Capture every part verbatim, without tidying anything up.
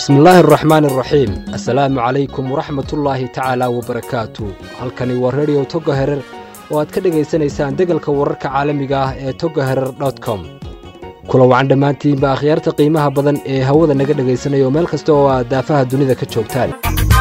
بسم الله الرحمن الرحيم السلام عليكم ورحمة الله تعالى وبركاته halkani waa radio Togo Herer oo aad ka dhageysanaysaan degalka wararka caalamiga ah ee togo herer dot com kula wacan dhamaantiin ba akhyarta qiimaha badan ee hawada naga dhageysanayo meel kasta oo aad daafaha dunida ka joogtaan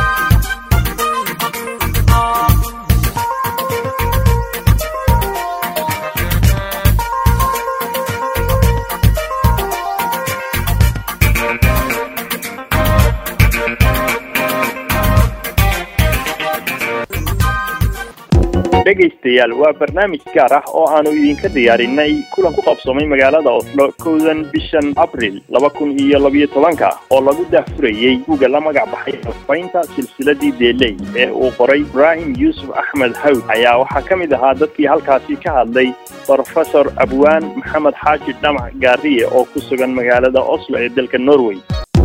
dhegeystayaal waa barnaamij gaar ah oo aanu idinka diyaarinay kulan ku qabsoomay magaalada Oslo kowdan bishan April laba kun iyo laba iyo toban oo lagu daahfurayay buugga la magac baxay Faynta silsiladii Deelay ee uu qoray Ibrahim Yusuf Ahmed Hawd ayaa waxa kamid ahaa dadkii halkaasi ka hadlay Professor Abwaan Maxamed Xaaji Dhamac Gaariye oo ku sugan magaalada Oslo ee dalka Norway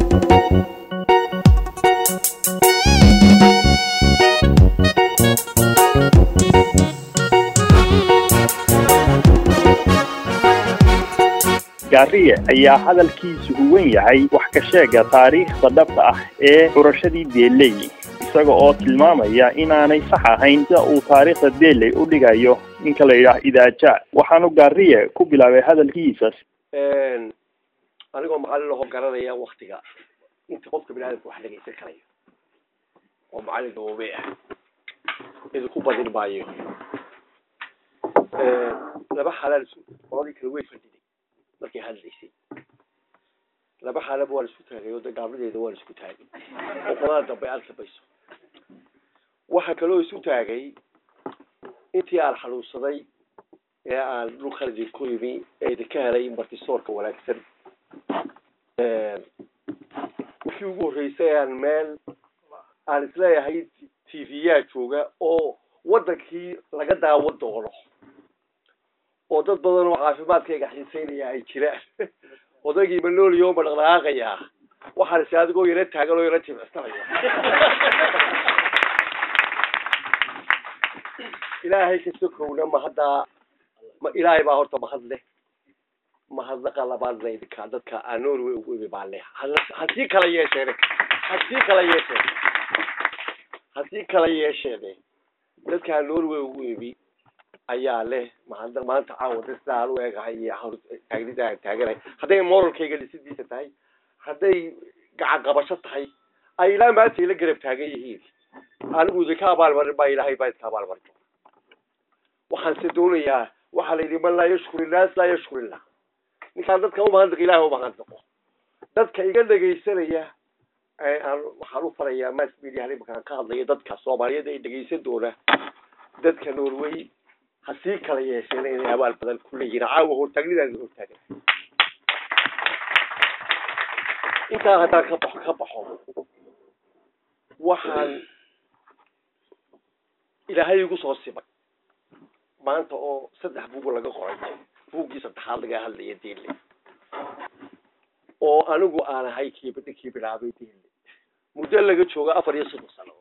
Gaariye ayaa hadalkiisu huwan yahay wax ka sheega taariikhda dhabta ah ee urashadii Deelay isaga oo tilmaamaya inaanay sax ahayn sida uu taariikhda Deelay u dhigayo ninka la yiraahdo Idaaja waxaanu Gaariye ku bilaabay hadalkiisa een anigoo macallin oo garanaya waqtiga inta qofka bini'aadamku wax dhageysan karayo oo macallin doobe ah idin ku badin baayo ee laba xalaal oo kala way fadhiday markii hadlaysay laba xaalad waa isku taagay oo dagaalladeeda waa isku taagay oo qolada dambe alka bayso waxa kale oo isku taagay intii aan xaluusaday ee aan dhulkii ku yimi ee ka helay martisoorka wanaagsan ee wixii ugu horeysay aan meel aan isleeyahay T V-ya jooga oo wadankii laga daawo doono oo dad badan oo caafimaadkayga xiiseynaya ay jiraan odagii manooliyo ma dhaqaaqaya waxaan si adigoo yara taagan oo yara jimcsanaya ilaahay ka sokowna ma hadda ma ilaahay baa horta ma hadle ma hadla qalabaad leedka dadka aan Norway ugu iibaalay hadii kala yeesheen hadii kala yeesheen hadii kala yeesheen dadka aan Norway ugu iibi ayaa leh maanta maanta caawada saal u eegahay iyo taageerida taageeray haday moralkayga dhisidiisa tahay haday gacan qabasho tahay ay ilaa maanta ila garab taagan yihiin anigu idinka abaal marin baa ilaahay baa idinka abaal marin waxaan si doonayaa waxa la yiri man la yashkuru naas la yashkuru illah ninka dadka u mahad ilaahay u mahad dadka iga dhageysanaya ay waxaan u farayaa maas media halka ka hadlaya dadka Soomaaliyeed ay dhageysan doona dadka Norway hasii kala yeesheen inay abaal badan ku leeyihiin caawa hor taagnidaas hor taagan inta hada ka baxo ka baxo waxaan ilaahay ugu soo sibay maanta oo saddex buug laga qoray buugii saddexaad laga hadlayay Deelay oo anigu aan ahay kiibada kiibiraabay Deelay muddo laga jooga afar iyo soddon sano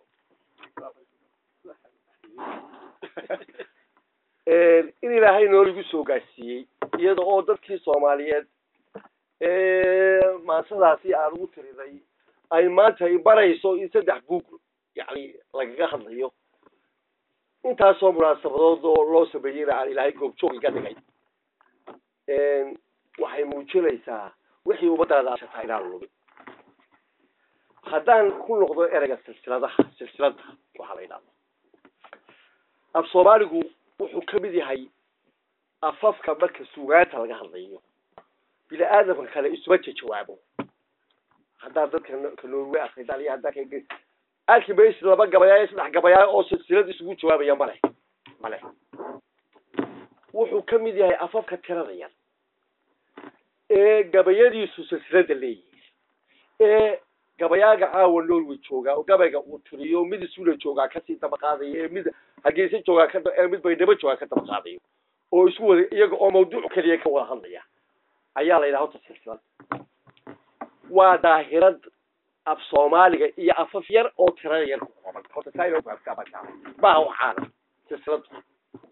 ee in ilaahay nooligu soo gaarsiiyay iyada oo dadkii Soomaaliyeed ee maasadaasi aan ugu tiriday ay maanta ay barayso in saddex buug yaani laga hadlayo inta soo munaasabadood oo loo sameeyay ilaahay goob joog iga dhigay ee waxay muujinaysaa wixii ubadaada ashataa ilaa loobi haddaan ku noqdo erayga silsiladaha silsilada waxa la yiraahdo af Soomaaligu wuxuu ka mid yahay afafka marka suugaanta laga hadlayo bila aadamka kale isma jawaabo hadaa dadka ka Norway akhriday hadaa ka alki bees laba gabayaa saddex gabayaa oo silsilad isugu jawaabaya male male wuxuu ka mid yahay afafka tirada yar ee gabayadiisu silsilada leeyahay ee gabayaaga caawa Norway jooga oo gabayga uu tiriyo mid isuula jooga ka sii daba qaadaya mid hageesa jooga ka mid bay daba jooga ka daba qaadayo oo isku wada iyaga oo mawduuc kaliya ka wada hadlaya ayaa la yiraahdaa silsilad waa daahirad af Soomaaliga iyo afaf yar oo tirada yar ku qoran horta sayro ka ka baa waxaan silsilad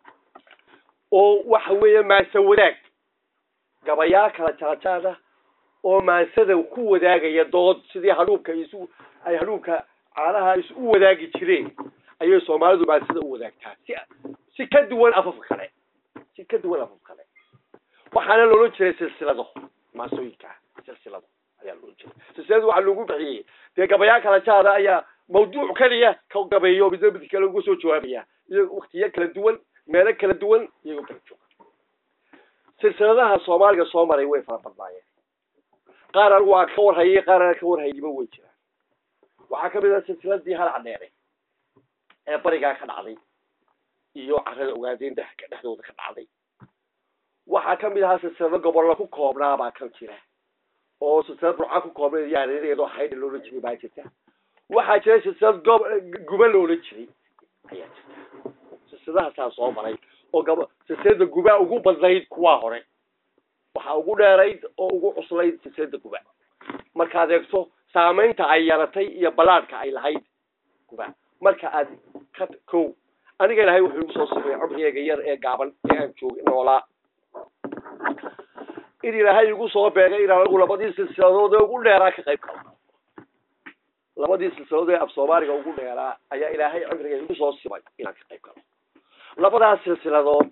oo waxa weeye ma sawiraag gabayaa kala jarajaada oo maansada ku wadaagaya dood sidii haluubka isu ay haluubka caanaha isu wadaagi jireen ayay Soomaalidu maansada u wadaagtaa si si ka duwan afaf kale si ka duwan afaf kale waxaana loo jeeday silsilado maasooyinka silsilado ayaa loo jeeday silsiladu waxa lagu bixiyay de gabayaa kala jaada ayaa mawduuc kaliya ka gabayo bidabad kale ugu soo jawaabaya iyo waqtiyo kala duwan meelo kala duwan iyo kala jooga silsiladaha Soomaaliga soo maray way fara badnaayeen qaar waa ka warhayay qaar ka warhayay way jiraan waxa ka mid ah silsiladii hal cadheeray ee bariga ka dhacday iyo carrada ogaadeen dhexdooda ka dhacday waxa ka mid ah silsilada gobolka ku koobnaa baa kan jira oo silsilada burca ku koobnaa yaareedo hay'ad loo leeyahay baa jirta waxa jira silsilad guba loo leeyahay ayaa jirta silsiladaha taas soo maray oo gaba silsilada guba ugu badnayd kuwa hore waxa ugu dheerayd oo ugu cuslayd silsilada guba marka aad eegto saameynta ay yeelatay iyo balaadka ay lahayd guba marka aad ka ko aniga ilaahay wuxuu soo sameeyay cumriga yar ee gaaban ee aan joogay noolaa in ilaahay ugu soo beegay in anigu labadii silsiladood ugu dheeraa ka qayb galay labadii silsiladood ee af Soomaaliga ugu dheeraa ayaa ilaahay cumriga ugu soo simay inaan ka qayb galo labadaas silsiladood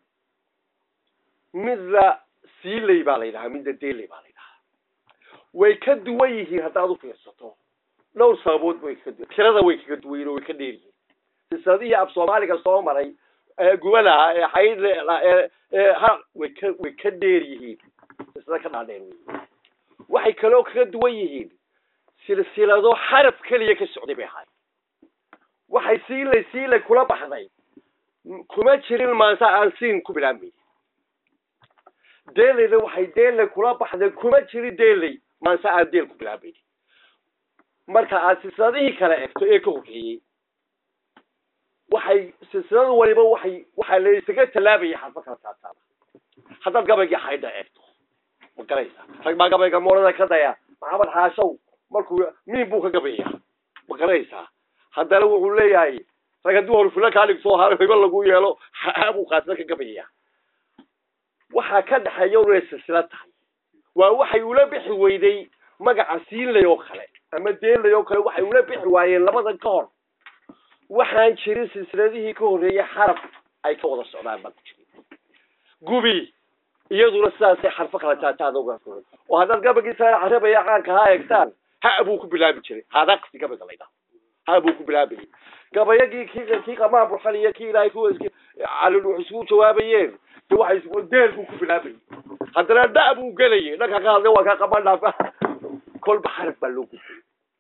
midla siilay baa leeyahay midda deelay baa leeyahay way ka duwan yihiin hadda aad u fiirsato dhowr sababood way ka duwan tirada way ka duwan way ka dheer yihiin silsiladii af Soomaaliga soo maray ee gubalaha ee xayd ee ha way ka way ka dheer yihiin silsilada ka dhaadheer waxay kaloo ka duwan yihiin silsilado xaraf kaliya ka socday bay ahayd waxay siilay siilay kula baxday kuma jirin maanta aan siin ku bilaabay deelay waxay deelay kula baxday kuma jirin deelay maanta aan deel ku bilaabay marka aad silsiladii kale eegto ee ka horreeyay waxay silsiladu waliba waxay waxa la isaga talaabay xarfa kala taabtaan hadda gabayga hayda eegto ma garaysa rag ma gabayga moorada ka daya maxamed xaashow markuu miin buu ka gabaya ma garaysa hadda wuxuu leeyahay rag duu hor fulan ka dhigto har hibo lagu yeelo xaabuu qaasna ka gabaya waxa ka dhaxayo inay silsilad tahay waa waxay ula bixi weyday magaca siinlay oo kale ama deelay oo kale waxay ula bixi waayeen labadan ka hor waxaan jirin silsiladihii ka horreeyay xaraf ay ka wada socdaan baa jirin gubi iyaduna sidaas xarfa kala taataada uga furan oo hadda gabagiisa carabaya caanka ha eegtaan ha abuu ku bilaabi jiray hada qsi gabaga leeyahay ha abuu ku bilaabi gabayagii kii kii qamaan burxaniya kii ilaahay ku iski calul wuxuu jawaabayeen waxay isku deel ku bilaabay hadana da abuu galay dhanka ka hadlay waa ka qaban dhaafa kol baxarf baa loo gudbay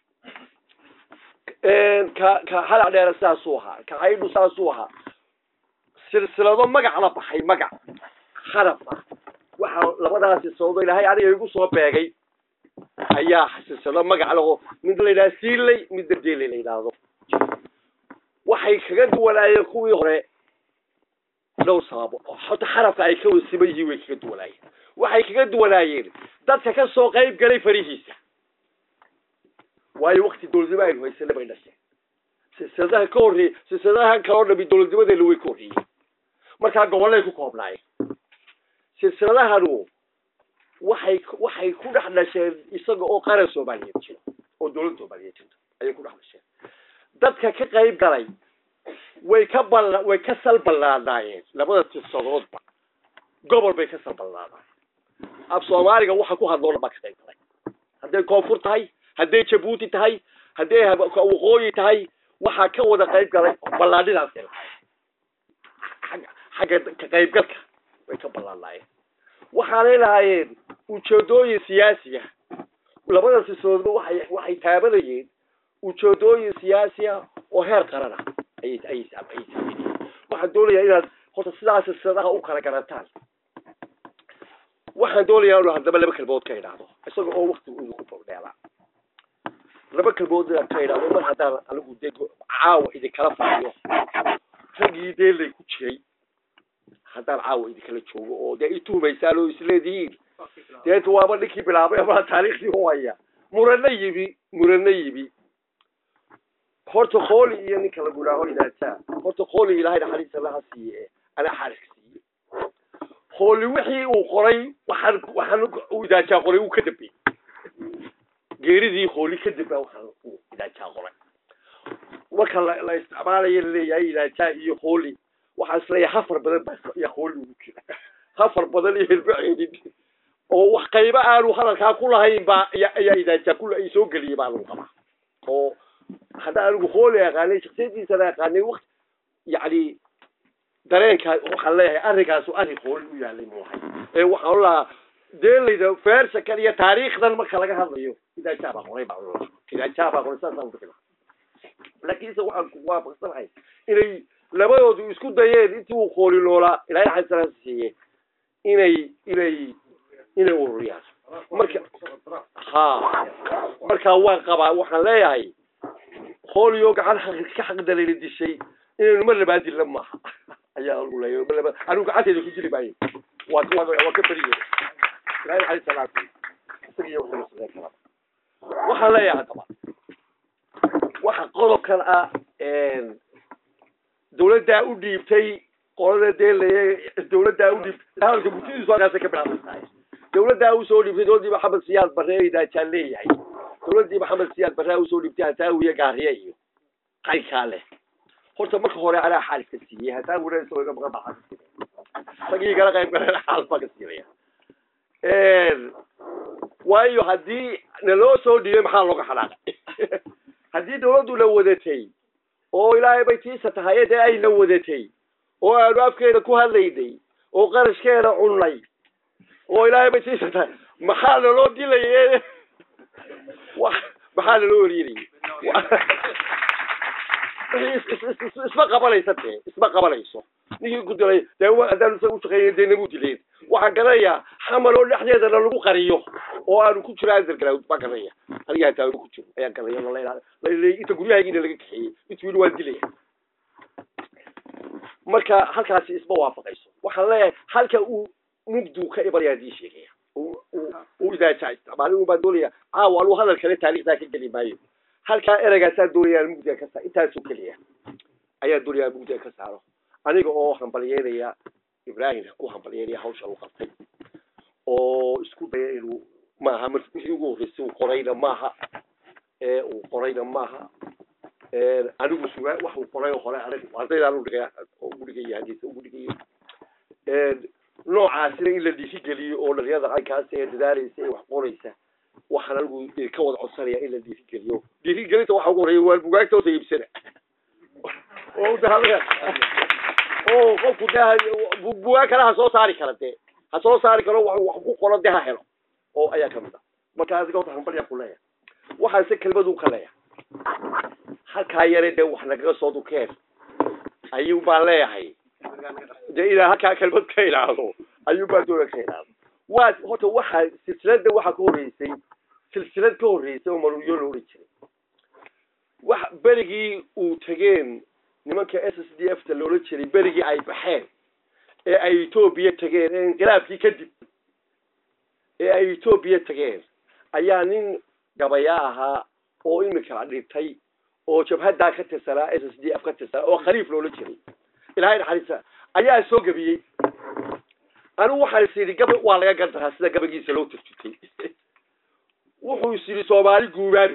een ka ka hal dheer saasoo ha ka haydu saasoo ha silsilado magac la baxay magac xaraf waxa labadaas soo ilaahay aniga igu soo beegay ayaa silsilado magac laho mid la ilaahay siilay mid deelay la ilaado waxay kaga duwanaayeen kuwii hore loo sabab xota xarafka ay ka wasibayay way kaga duwanaayeen waxay kaga duwanaayeen dadka ka soo qayb galay farihiisa waayo waqti dowladnimo ay haysan bay dhashay silsiladaha ka horreeyay silsiladaha kale oo dowladnimada loo way ka horreeyay marka gobolay ku koobnaayeen silsiladahanu waxay waxay ku dhaxlasheen isaga oo qaran Soomaaliyeed jiro oo dowladda Soomaaliyeed jirto ayay ku dhaxlasheen dadka ka qayb galay way ka bal way ka salbalaadayeen labada silsiladoodba gobol bay ka salbalaadayeen af Soomaaliga waxa ku hadloo laba ka qayb galay haday koonfur tahay haday Djibouti tahay haday waqooyi tahay waxa ka wada qayb galay balaadinaas xaga ka qayb galka way ka balaadayeen waxa leeyahay ujeedooyin siyaasi ah labada silsiladood waxay waxay taabanayeen ujeedooyin siyaasi ah oo heer qaran ah ay ay ay waxa doonaya inaad horta sidaas silsiladaha u kala garataan waxa doonaya inuu hadaba laba kalbood ka ilaado isaga oo waqti uu ku fadhiyaa laba kalbood ka ilaado mar haddaan anigu deego caawa idin kala fadhiyo ragii deelay ku jiray haddaan caawa idin kala joogo oo dee ituumaysaa loo isleedihiin dee waaba dhinkii bilaabay ama taariikhdii hooya murana yibi murana yibi horta qooli iyo ninka lagu raaho ilaataa horta qooli ilaahay naxariis Allah siiye ana xariis siiye qooli wixii uu qoray waxaan waxaan uu idaaja qoray uu ka dambeeyay geeridii hooli kadib baa waxaan uu idaajaa qoray marka la la isticmaalayo leeyahay idaajaa iyo hooli waxaa isleeyahay hafar badan baa iyo hooli ugu jira hafar badan iyo hilbaceedin oo wax qayba aanu hadalkaa ku lahayn baa ayaa idaajaa kula ay soo geliyay baa lagu qabaa oo hadda anigu hooli aqaanay shakhsiyadiisa aqaanay waqti يعني dareenka waxaan leeyahay arrinkaas oo arrin hool u yaalay moohay ee waxaan la deelayda feersa kaliya taariikhdan marka laga hadlayo idaa jaaba qoray baa idaa jaaba qoray saas aan fikirno laakiin se waxaan ku waafaqsanahay inay labadoodu isku dayeen intii uu qooli loola ilaahay xasan siiyay inay inay inay ururiyaan marka ha marka waan qabaa waxaan leeyahay qooliyo gacan ka xaq dalay dishay إنه مرة بعد لما يا الله مرة أنا قعدت يدخل جري باي وات وات وكبريه لا يحل سلام سريع وخلص ذا الكلام وحلا يا طبعا وح قالوا كان إن دولة داودي بتي قالوا ديل دولة داودي هذا كبتي زوجة سكبرها دولة داود سوري في دولة محمد سياد برهي دا تشلي هاي دولة محمد سياد برهي سوري بتاع تاوية قارية هاي خاله horta marka hore ala xaalka siiyay hataa wada soo gab gab ah tagi kala qayb kala xaalka siiyay ee waayo hadii naloo soo dhiyay maxaa looga xalaaqay hadii dawladdu la wadatay oo ilaahay bay tiisa tahay ee ay la wadatay oo aanu afkeeda ku hadlayday oo qarashkeeda cunlay oo ilaahay bay tiisa tahay maxaa loo dilayay maxaa loo riiriyay اسمه قبلي سبته اسمه قبلي صو نيجي قلت له ده ده نسوي شغله ده نموت لين وحقرية حملوا اللحية ده لو قريه وأنا كنت رايز الكلام ما قريه أنا جاي تقول كنت يا قريه والله لا لا أنت قولي هاي كده لك حي بتقول والد ليه مركا هالك هسي اسمه وافق يسو وحلا هالك و نبدو كإبر يدي شيء و وإذا تعيش معلومة بدولية عاول وهذا الكلام تاريخ ذاك اللي باين halka eragaasa dooriyaal mugdiga ka saa intaas oo kaliya ayaa dooriyaal mugdiga ka saaro aniga oo hambalyeynaya Ibrahim ku hambalyeynaya hawsha uu qabtay oo isku dayay inuu maaha markii ugu horeysay uu qorayna maaha ee uu qorayna maaha ee anigu sugaa wax uu qoray hore arag ardayda uu dhigay uu dhigay hadiisa uu dhigay ee noocaas in la dhisi galiyo oo dhalinyarada ay ka sii dadaalaysa wax qoraysa waxaan lagu ka wada codsanaya in la dhisi galiyo dhisi galinta waxa ugu horeeyay waa buugaagta oo iibsana oo dahalka oo qofku daa buugaag kala soo saari kara de ha soo saari karo wax ku qoran daha helo oo ayaa kamid ah marka adiga oo tahan bariya kulaya waxa si kelmadu kaleeya halka yare de wax laga soo dukeer ayuu baa leeyahay de ila halka kelmad ka ilaalo ayuu baa doona ka ilaalo waa horta waxa silsilada waxa ku horeysay silsilad ka horeysay oo maruuyo loo jiray wax berigii uu tageen nimanka S S D F ta loo jiray berigii ay baxeen ee ay Ethiopia tageen ee inqilaabkii kadib ee ay Ethiopia tageen ayaa nin gabaya ahaa oo imika dhintay oo jabhada ka tirsanaa S S D F ka tirsanaa oo khaliif loo jiray ilaahay naxariista ayaa soo gabiyay anu waxa sidii gabay waa laga gartaa sida gabagiisa loo tirtay wuxuu sidii Soomaali guubaabi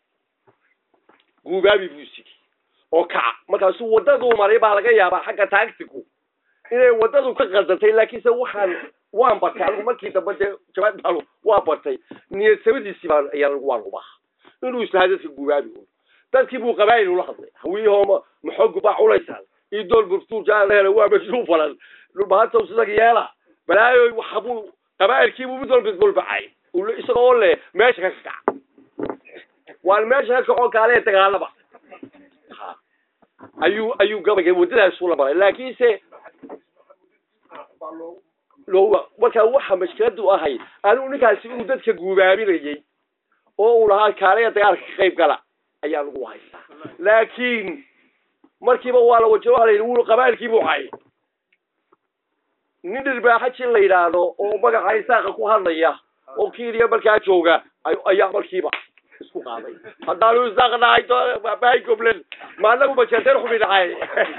guubaabi buusi oo ka markaas wadadu maray baa laga yaabaa xagga taagtigu inay wadadu ka qaldantay laakiin se waxaan waan bartay markii dambe jawaab daalo waa bartay niyad sabadiisi baa ayaa lagu waaluba inuu islaadadka guubaabi dadkii buu qabaayay ula hadlay hawiyahooma maxoog baa culaysan idool burtuu jaalay waa mashruuf falan lubahato sida yeela balaayo waxbu qabaayilkii buu midol bidbul bacay uu isagoo le meesha ka kac wal meesha ka oo kale dagaalaba ayuu ayuu gabagay wadadaas uu la baray laakiin se loo marka waxa mashkiladu ahay aanu ninkaasi uu dadka guubaabinayay oo uu lahaa kaalaya dagaalka ka qayb gala ayaa lagu haystaa laakiin markiiba waa la wajahay uu qabaayilkii buu hay nin dhirbaaxin la yiraahdo oo magaca Isaaqa ku hadlaya oo kiiriya markaa jooga ayaa markiiba isku qaaday hadaan Isaaqa dhaayto baay goblen maalagu bajeeter xubin dhaay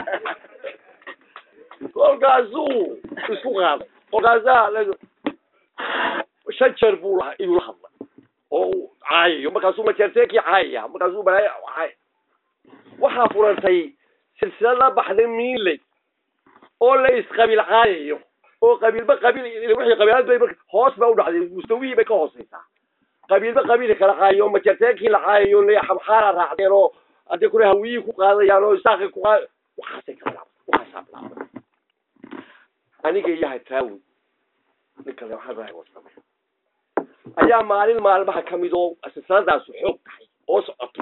kolkaasu isku qaaday kolkaasa shajar buu la iyo hadla oo caayo markaasuu majeerteekii caayaya markaasuu balaayo caay waxaa furantay silsilad la baxday miinley oo la isqabiil caayayo oo qabiilba qabiil wixii qabiilad bay hoos ba u dhacday mustawii bay ka hoosaysaa qabiilba qabiil kala caayo majeerteekii la caayayo la xabxaara raacdeen oo hadii kule hawii ku qaadayaan oo isaaqi ku qaad waxaasay kala waxaasay aniga yahay taawi ninka waxa raay wasabay ayaa maalin maalmaha kamid oo asasadaas xoog tahay oo socoto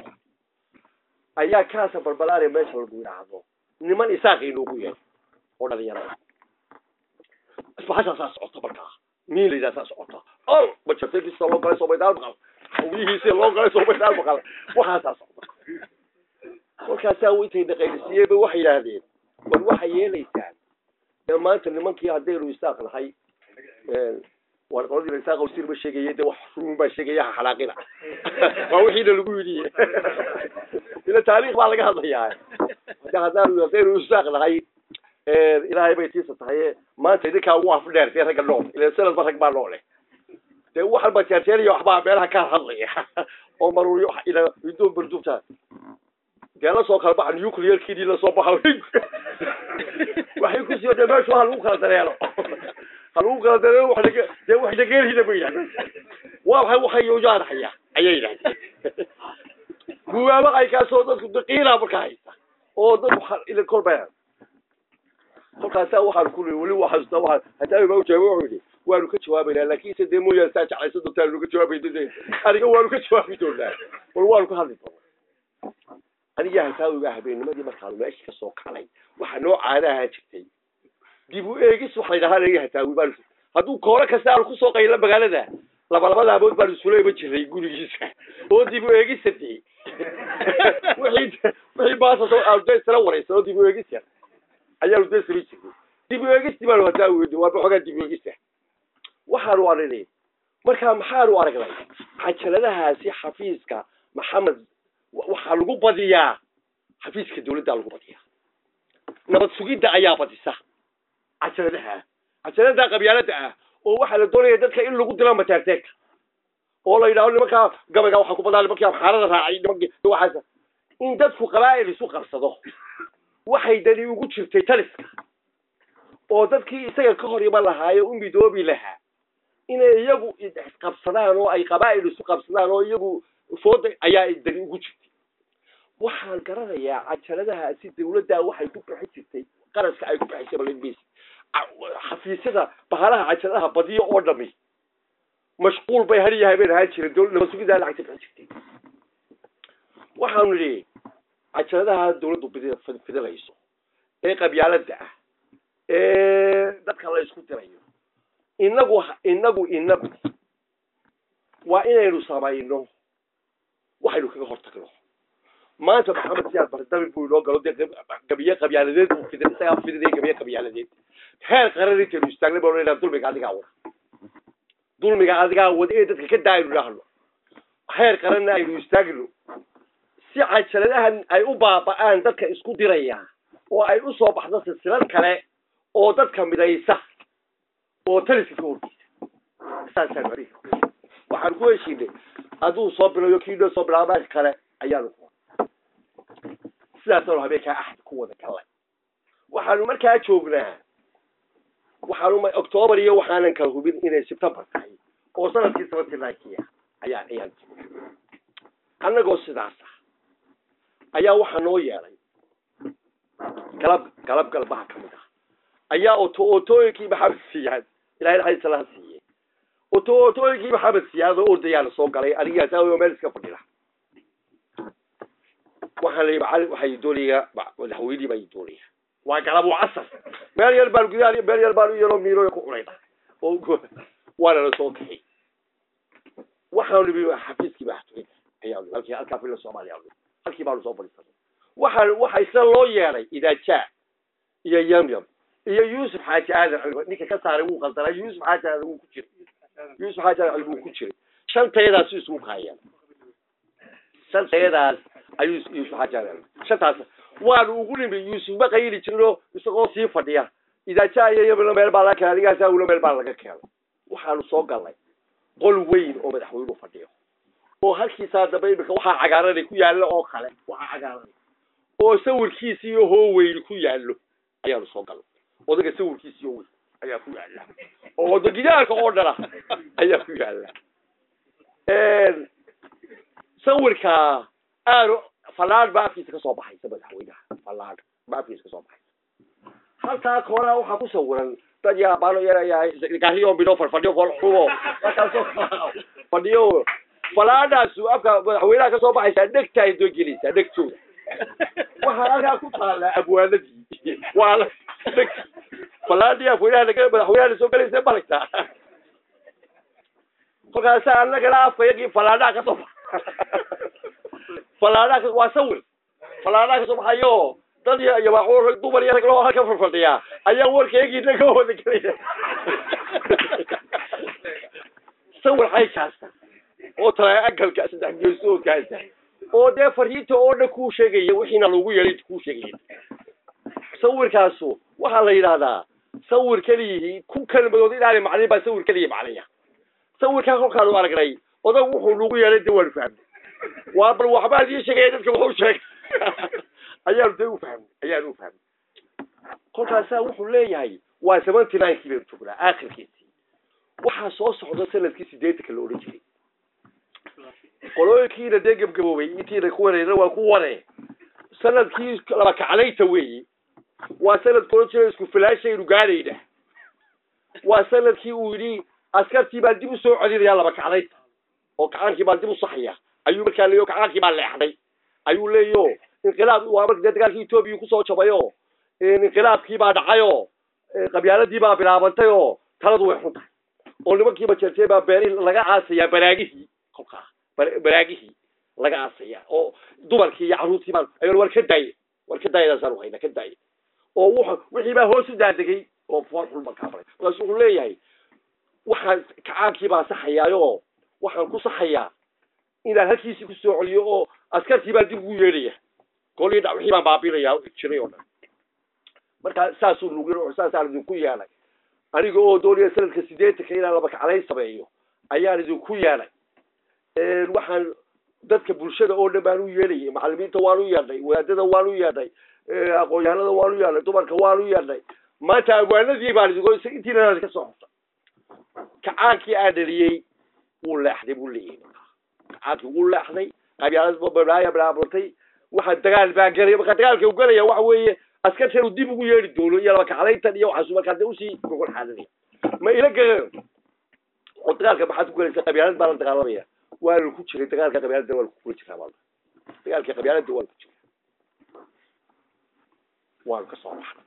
ayaa kaasa balbalaare meesha lagu yiraahdo niman isaaqi loogu yeeray oo dhalinyarada isbaxaasa saas socoto markaa miilida saas socoto oo majeerteekii soo galay soo baydaal baqal hawihiisi loo galay soo baydaal baqal waxa saas socoto markaas uu intay dhaqaysiyay bay wax yiraahdeen war waxa yeelaysaan ee maanta nimankii haday ru isaaq lahay ee war qoladii isaaq oo sir ba sheegayay wax run ba sheegaya xalaaqina waa wixii lagu yiri ila taariikh baa laga hadlayaa hada hadaan haday ru isaaq lahay ee ilaahay bay tiisa tahay maanta idinka ugu afdheer ee rag nool ila sanad barag baa nool ee waxa ba jeerteeriyo waxba meelaha ka hadlaya oo maruuyo ila idoo bardubta قال سو كلبا نيوكليير كيدي لا سو baxay waxay ku soo dhameeyo waxa lagu kala dareero lagu kala dareero waxa laga de wax laga helida bayaan waxa waxay u jaarxaya ayay yiraahdeen guwaaba ay ka soo dadku daqiiqa markay oo dad waxa ila kolbaan halkaas waxa ku wali waxa soo waxa hataa ma u jawaabo wuxuu waanu ka jawaabayna laakiin sidee mooyaan saa jacayso dadka lagu jawaabayay aniga waanu ka jawaabi doonaa wal waanu ka hadli doonaa aniga haytaawiga habeennimadii markaa meesha ka soo kalay waxa noo caadaha jirtay dib u eegis waxa ilaahay haytaawi baan haduu koora ka saar ku soo qayla magaalada laba labada abood baan isku leeyay jiray gurigiisa oo dib u eegisatay wixii wixii baasa soo awday sala warayso dib u eegis ayaa u deesri jiray dib u eegis baan haytaawi waa xogaa dib u eegis waxa uu arinay marka maxaa uu aragnay xajaladahaasi xafiiska maxamed waxa lagu badiyaa xafiiska dawladda lagu badiyaa nabad sugidda ayaa badisa ajaladaha ajalada qabyaalada ah oo waxa la doonayaa dadka in lagu dilo mataarteeka oo la yiraahdo nimanka gabayga waxa ku badalay markii xaalada raacay nimanka waxa in dadku qabaa'il isu qabsado waxay dali ugu jirtay taliska oo dadkii isaga ka hor yima lahaayo u midoobi lahaa inay iyagu qabsadaan oo ay qabaa'il isu qabsadaan oo iyagu fooda ayaa dali ugu jirtay waxaan garanayaa ajaladaha si dawladda waxay ku bixi jirtay qaraska ay ku bixisay balbis xafiisyada bahalaha ajaladaha badiyo oo dhami mashquul bay hal yahay bay raad jireen dawladda sugida lacag bixi jirtay waxaan leeyahay ajaladaha dawladdu fidilayso ee qabyaalada ah ee dadka la isku tirayo inagu inagu inagu waa inaynu samayno waxaynu kaga hortagno maanta maxamed siyaad bartami buu loo galo gabiye qabyaaladeed uu fiday isaga fiday gabiye qabyaaladeed heer qaranay tii istaagnay baa leeyahay dulmiga adiga wada dulmiga adiga wada ee dadka ka daayay lahlo heer qaran ay istaagno si cajaladahan ay u baaba'aan dadka isku diraya oo ay u soo baxdo silsilad kale oo dadka midaysa oo taliska ka hortaysa saasan bari waxaan ku heshiinay aduu soo bilayo kiilo soo bilaabay kale ayaa lagu sidaas oo habeenka ahad ku wada galay waxaanu markaa joognaa waxaanu ma October iyo waxaanan ka hubin inay September tahay oo sanadkii sabtidaakiya ayaa ayaan annagoo sidaas ayaa waxa noo yeelay galab galab galbaha kamid ah ayaa oo tootooyinkii maxamed siyaad ilaahay raxay salaam siiyay oo tootooyinkii maxamed siyaad oo ordayaan soo galay aniga taawo meel iska fadhila waxa la yibcal waxay dooliga madaxweynii bay dooliga waa galab oo casar meel yar baan gudaha meel yar baan yaro miiro ku qulay oo wala la soo kixi waxa uu leeyahay xafiiskii baxtay ayaa halkii halka fil Soomaaliya halkii baa soo fadhiistay waxa waxa isla loo yeeray ida jaa iyo yamyam iyo Yusuf Xaaji Aadan ninka ka saaray uu qaldanay Yusuf Xaaji Aadan uu ku jiray Yusuf Xaaji Aadan uu ku jiray shanteedaas isuu kaayeen shanteedaas ayuu Yusuf Xaaji Aadan shantaas waan ugu nimay Yusuf ba qayli jiro isagoo sii fadhiya ida jaa iyo yamyam meel baa la kala dhigaasa uu meel baa laga keenay waxaanu soo galay qol weyn oo madaxweynuhu fadhiyo oo halkiisa dabayl ka waxa cagaaran ku yaalo oo kale waxa cagaaran oo sawirkiisa iyo hooweyn ku yaalo ayaa soo gal odaga sawirkiisa iyo hooweyn ayaa ku yaala oo dadiyaalka oo dhala ayaa ku yaala een sawirka aaro falaad baafiis ka soo baxay madaxweynaha falaad baafiis ka soo baxay halka koora waxa ku sawiran dad yaa baano yaray gaariyo bido farfadhiyo qol xubo markaasoo fadhiyo falaadaas afka madaxweynaha ka soo baxaysa dhegta ay doo gelinaysa dhegtooda waxa halka ku taala abwaaladii wala falaadii afweynaha laga madaxweynaha soo galaysa balagta kolkaas anaga la afaygi falaada ka soo falaada waa sawir falaada ka soo baxayo dad iyo waxa dumar yar kale oo halka farfadhiya ayaa warkeegii naga wada galay sawir hay kaasta oo tala agalka saddex geesoo kaasa oo de fariinta oo dhan ku sheegay wixiina lagu yeelay ku sheegay sawirkaasu waxa la yiraahdaa sawir kaliya ku kalmadood ilaa macallin ba sawir kaliya macallin sawirka halka loo aragnay odag wuxuu lagu yeelay dawal faham waa bal waxba ay sheegay dadka wuxuu sheegay ayaa uu faham ayaa uu faham kolkaas wuxuu leeyahay waa seventy nine kilo jooga aakhirkiisii waxa soo socda sanadkii sideed ka loo dhigay qolooyinkiina deegab gaboobay intii ku wareeray waa ku waree sanadkii laba kaclayta weey waa sanad kooxda isku filaashay uu gaarayda waa sanadkii uu yiri askartii baa dib u soo codinaya laba kaclayta oo kacaankii baa dib u saxiya ayuu markaa leeyo kacaankii baa leexday ayuu leeyo inqilaab waa markii dagaalkii Itoobiya ku soo jabayo inqilaabkii baa dhacayo qabyaaladii baa bilaabantay oo taladu way xuntahay oo nimankii ba jirtay baa beeri laga caasaya baraagihii kolka baraagihii laga caasaya oo dumarkii iyo caruurtii baa ayuu war ka day war ka dayda sar waxayna ka day oo wixii baa hoos u daadagay oo farxul ma ka faray wuxuu leeyahay waxa kacaankii baa saxayaayo waxaan ku saxayaa ila halkiisii ku soo celiyo oo askartii baa dib ugu yeedhaya kolii wixii baa baabiinaya jiray oo dhan marka saasuu lagu yiro saas aan ku yeelay aniga oo doonaya sanadka sideed ka ilaa laba kaclay sameeyo ayaa idin ku yeelay ee waxaan dadka bulshada oo dhan u yeelay macallimiinta waan u yeelay wadaadada waan u yeelay aqoonyahanada waan u yeelay dumarka waan u yeelay maanta abwaanadii baa idin go'ay intiina ka soo xigta kacaankii aan dhaliyay wuu leexday buu leeyahay kacaankii wuu leexday qabyaalad babaaya bilaabatay waxa dagaal baa galay marka dagaalka uu galaya waxa weeye askarteedu dib ugu yeeri doono iyo laba kaclayntan iyo waxa marka dad u sii gogol xaaladii ma ila galeen oo dagaalka baxad ku galaysa qabyaalad baa la dagaalamaya waa ku jiray dagaalka qabyaalada waa ku jiray walaal dagaalka qabyaalada waa ku jiray waa ka soo baxay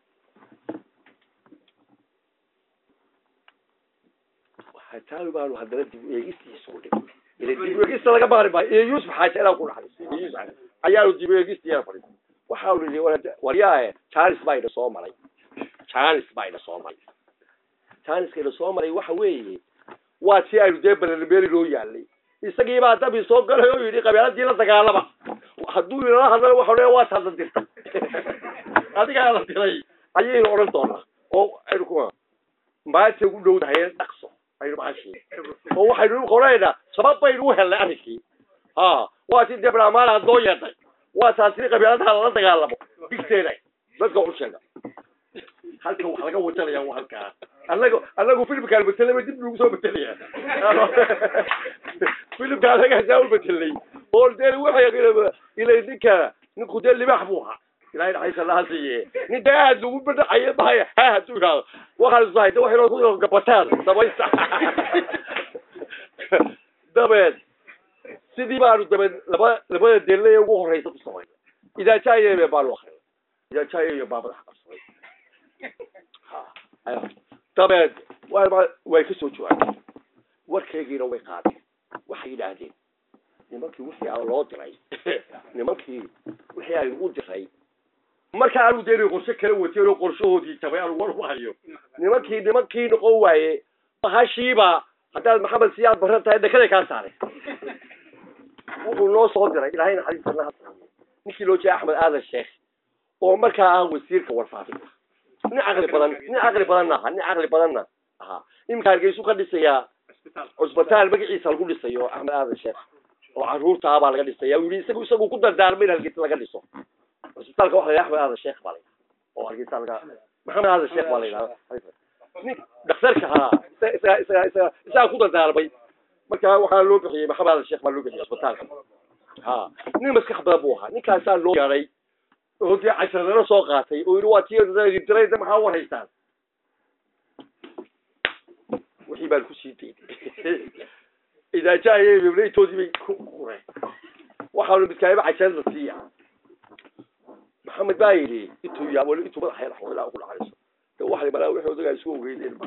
waxa taalibaan hadda dib eegistiisa u dhigay ila dib eegista laga baari baa ee Yusuf xaaja ilaa ku dhaxay Yusuf ayaa dib eegista yaa fadhiyo waxa uu leeyahay wariyaha Charles Biden soo maray Charles Biden soo maray Charles Biden soo maray waxa weeye waa si ay u beeri loo yaalay isagii baa dab soo galay oo yiri qabyaaladii la dagaalama haduu ila hadal waxa leeyahay waa tadan dirta adiga la diray ayay oran doonaa oo ay ku maanta ugu dhow tahay dhaqso ay ruuxi oo waxay u qorayna sabab bay u helay arki ha waa si debra maala doo yeeday waa taasiri qabyaalada la dagaalamo bigteeday dadka u sheega halka waxa laga wadanaya waa halka anagu anagu filmka albatalay dib lagu soo batalaya filmka laga jaawul batalay oo deer waxa ila ila ninka ninku deel libax buuha ilaahay raxaysa la hasiye nin daad ugu badacay bahay ha hadu raa waxa zaayda waxa ku gabataan sabaysta dabad sidii baa dabad laba laba deelay ugu horeysa ku sameeyay ida jaayay baa loo xaray ida jaayay baa baa xaray ha ayo dabad waa way ka soo joogay warkaygiina way qaadeen waxay yiraahdeen nimankii wixii aan loo diray nimankii wixii ay u diray marka aanu deeray qorshe kale watay oo qorshahoodii tabay aan war waayo nimankii nimankii noqon waaye bahashiiba hadaa maxamed siyaad barantay dakada ka saaray wuxuu noo soo diray ilaahay naxariisana hadda ninkii loo jeex Axmed Aadan Sheekh oo markaa ah wasiirka warfaafinta ni aqli badan ni aqli badanna ni aqli badanna aha imka hargeysu ka dhisaya hospital magaciisa lagu dhisayo Axmed Aadan Sheekh oo caruurta baa laga dhisay uu yiri isagu isagu ku dardaarmay halkiisa laga dhiso isbitaalka waxa la yaxbaa hada sheekh balay oo halkiisa laga maxamed hada sheekh balay nin dhakhtarka ha isa isa isa isa ku dardaarmay marka waxa loo bixiyay maxamed hada sheekh baa loo bixiyay isbitaalka ha nin maskax badan buu ahaa ninkaas loo yaaray oo tii casharada soo qaatay oo yiri waa tii dirayda maxaa war haystaan wixii baan ku siitay إذا جاء يبني تودي بكورة وحاولوا بتكلم عشان نصيح محمد بايلي إنتوا يا ولد إنتوا ما حيل حول أقول عايز لو واحد بلا وحده وده يسوق جيدين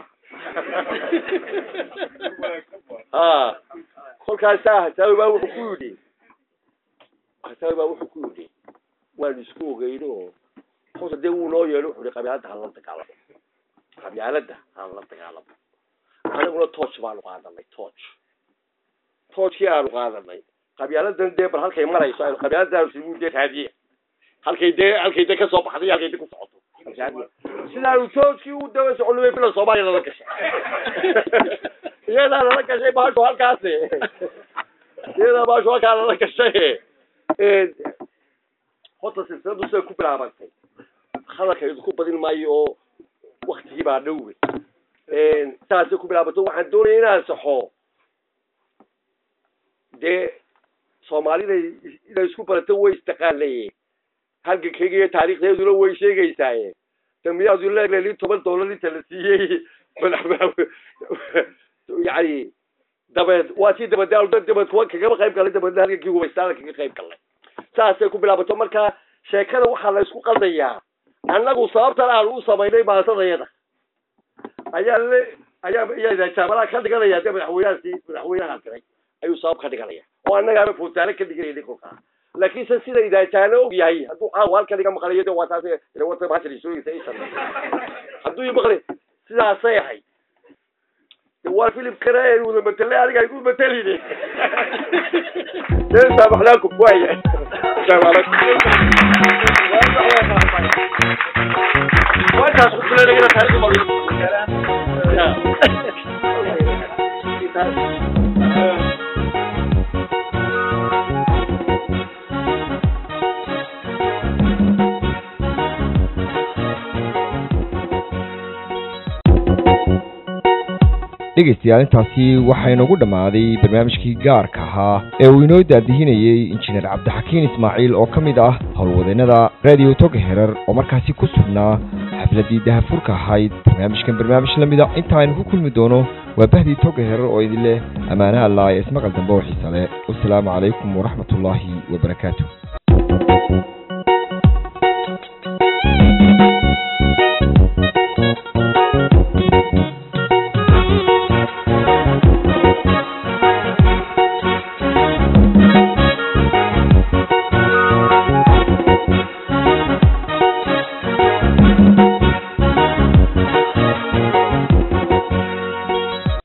آه كل كان ساعة تسوي ما وحكودي تسوي ما وحكودي وين يسوق جيدو خلاص ده ونو يروح لقبيلات هالنطق على قبيلات ده هالنطق على أنا أقول توش بالو هذا ما توش توشي على قاعدة قبيلة دندي برهالك يمر يسوي قبيلة ده سيمون ده هذه هالك ده هالك ده كسب حدي هالك ده كسعته سيدا توشي وده بس علوي بلا صباح يلا لك شيء يلا لا لك شيء باش هالك أسي يلا باش هالك على لك شيء خطة سلسلة دوسة كوبلا عملتي خلاك يدخل بدين مايو وقت يبقى نوبي سلسلة كوبلا عملتي واحد دوري هنا صحو ده Soomaalida ila isku barato way istaqaalayeen halka kaliya taariikhdeedu way sheegaysaa tamiyadu leeyahay toban dollar inta la siiyay yani dabad waati dabad dabad dabad kuwa kaga qayb galay dabad halka kii weystaan kaga qayb galay saasay ku bilaabato marka sheekada waxa la isku qaldayaa annagu sababta aan u sameeynay baasadayada ayaa le ayaa ayaa jaamala ka dhiganaya madaxweynaha madaxweynaha galay ayuu sabab ka dhiganaya oo annaga aan fuutaale ka dhiganay kolka laakiin san sida idaataana og yahay haduu aan halka dhiga maqlayo waa taas ee wata baashii soo yisay haduu yimaqlay sidaas ay yahay waa filim karaay uu matale adiga igu matalini ee sabaxlaakum waaya jawaabak waa taas ku leeyahay taariikh ma dhegeystayaal intaasi waxay nagu dhamaaday barnaamijkii gaarka ahaa ee uu inoo daadihinayay injineer cabdixakiin ismaaciil oo ka mid ah howlwadeennada radio Togherer oo markaasi ku sugnaa xafladii dahafurka ahayd barnaamijkan barnaamij la mid ah inta aynu ku kulmi doono waa bahdii Togherer oo idin leh amaanaha Allah ee ismaqal dambe oo xiiso leh. Wassalaamu calaykum waraxmatullaahi wabarakaatuh.